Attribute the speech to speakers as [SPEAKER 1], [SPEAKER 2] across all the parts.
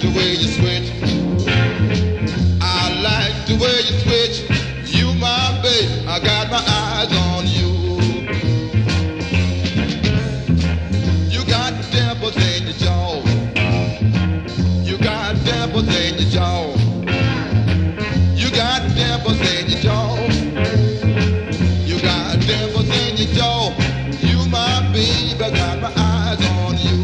[SPEAKER 1] the way you switch. I like the way you switch. You my babe, I got my eyes on you. You got dimples in your jaw. You got dimples in your jaw. You got dimples in your jaw. You got dimples in your jaw. You my babe, I got my eyes on you.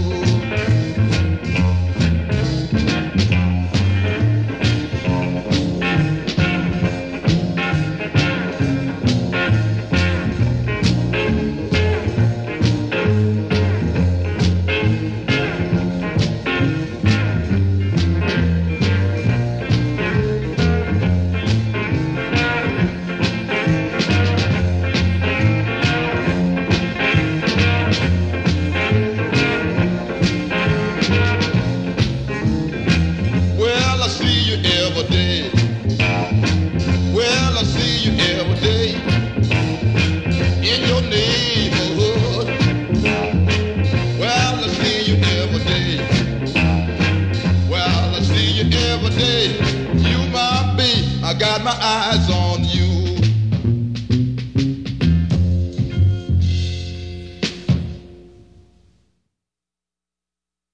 [SPEAKER 1] I got my eyes